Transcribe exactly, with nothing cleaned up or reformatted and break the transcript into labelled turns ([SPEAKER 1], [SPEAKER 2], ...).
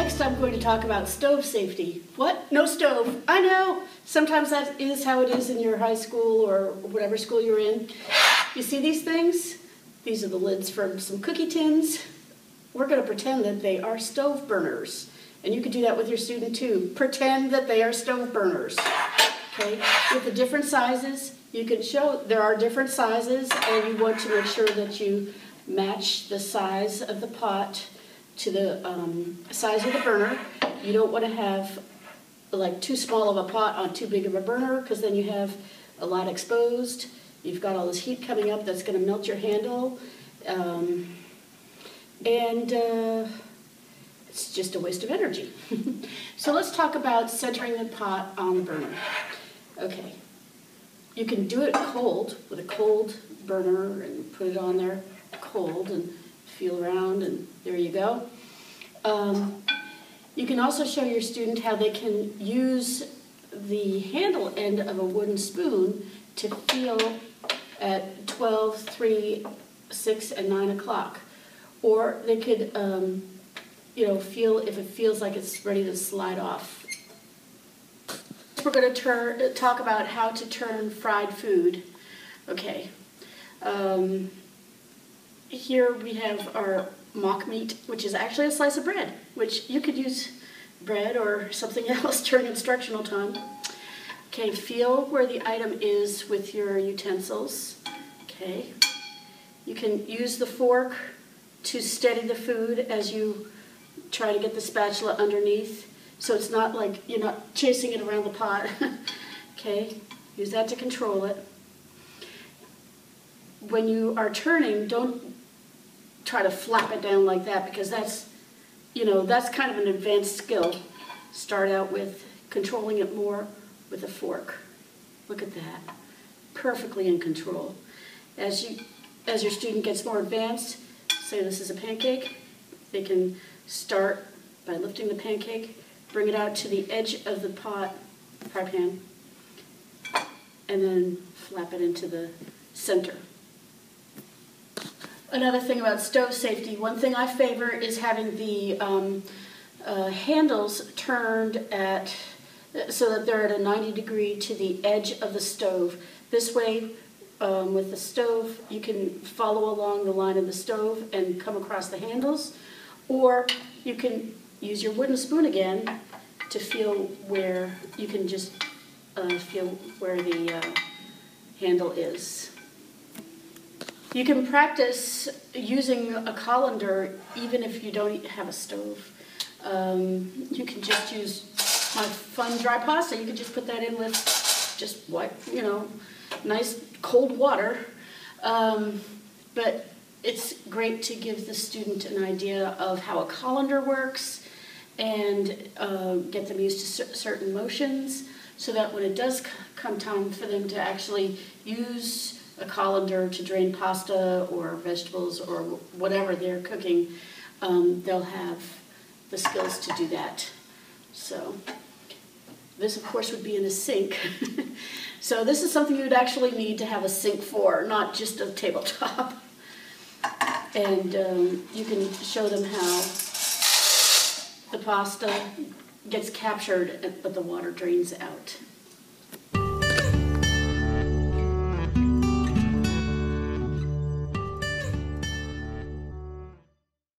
[SPEAKER 1] Next I'm going to talk about stove safety. What? No stove. I know. Sometimes that is how it is in your high school or whatever school you're in. You see these things? These are the lids for some cookie tins. We're going to pretend that they are stove burners. And you could do that with your student too. Pretend that they are stove burners. Okay? With the different sizes, you can show there are different sizes, and you want to make sure that you match the size of the pot to the um, size of the burner. You don't want to have like too small of a pot on too big of a burner, because then you have a lot exposed. You've got all this heat coming up that's going to melt your handle. Um, and uh, it's just a waste of energy. So let's talk about centering the pot on the burner. Okay. You can do it cold, with a cold burner, and put it on there cold and feel around, and there you go. Um, you can also show your student how they can use the handle end of a wooden spoon to feel at twelve, three, six, and nine o'clock. Or they could, um, you know, feel if it feels like it's ready to slide off. We're going to turn, talk about how to turn fried food. Okay. Um, here we have our mock meat, which is actually a slice of bread, which you could use bread or something else during instructional time. Okay, feel where the item is with your utensils. Okay. You can use the fork to steady the food as you try to get the spatula underneath, so it's not like you're not chasing it around the pot. Okay, use that to control it. When you are turning, don't try to flap it down like that, because that's, you know, that's kind of an advanced skill. Start out with controlling it more with a fork. Look at that. Perfectly in control. As you, as your student gets more advanced, say this is a pancake, they can start by lifting the pancake, bring it out to the edge of the pot, fry pan, and then flap it into the center. Another thing about stove safety, one thing I favor is having the um, uh, handles turned at, so that they're at a ninety degree to the edge of the stove. This way, um, with the stove, you can follow along the line of the stove and come across the handles, or you can use your wooden spoon again to feel where, you can just uh, feel where the uh, handle is. You can practice using a colander even if you don't have a stove. Um, you can just use my fun dry pasta. You can just put that in with just what, you know, nice cold water. Um, but it's great to give the student an idea of how a colander works and uh, get them used to cer certain motions, so that when it does c come time for them to actually use a colander to drain pasta or vegetables or whatever they're cooking, um, they'll have the skills to do that. So this, of course, would be in a sink. So this is something you'd actually need to have a sink for, not just a tabletop. And um, you can show them how the pasta gets captured, but the water drains out.